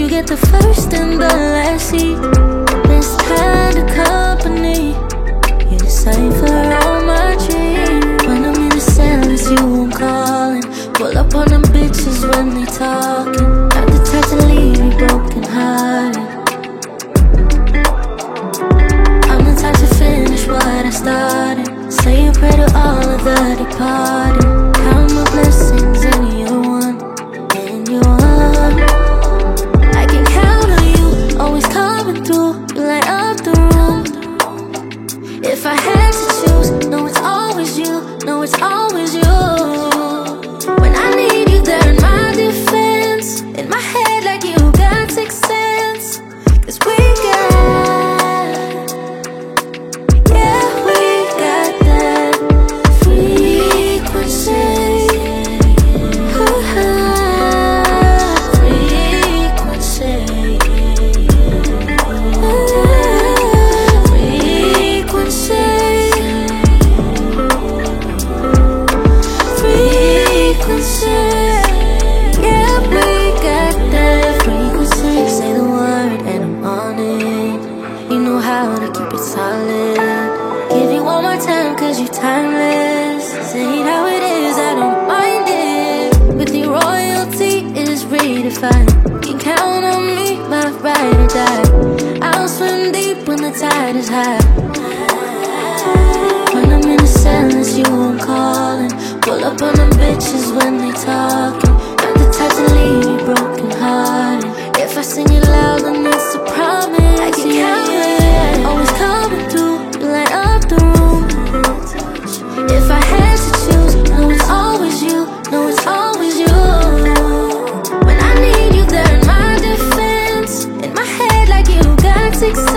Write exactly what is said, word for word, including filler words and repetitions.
You get the first and the last seat. Best kind of company. You decipher all my dreams. When I'm in the silence, you won't callin'. Pull up on them bitches when they talkin'. Not the type to leave me broken hearted. I'm the type to finish what I started. Say a prayer to all of the departed. Count my blessings and you're one, and you're one. I can count on you, always coming through. You light up the room. If I had to choose, no, it's always you. No, it's always you. When I need you there in my defense, in my head like you got sixth sense. Cause we got, yeah, we got that frequency. Timeless, say it how it is, I don't mind it. With your royalty is redefined. You can count on me, my ride or die. I'll swim deep when the tide is high. When I'm in the silence, you won't callin'. Pull up on them bitches when they talkin'. Not the type to leave you broken hearted. If I sing it loud, then it's a promise. I can count it, always coming through. You light up the room. If I had to choose, no, it's always you. No, it's always you. When I need you there in my defense, in my head like you got six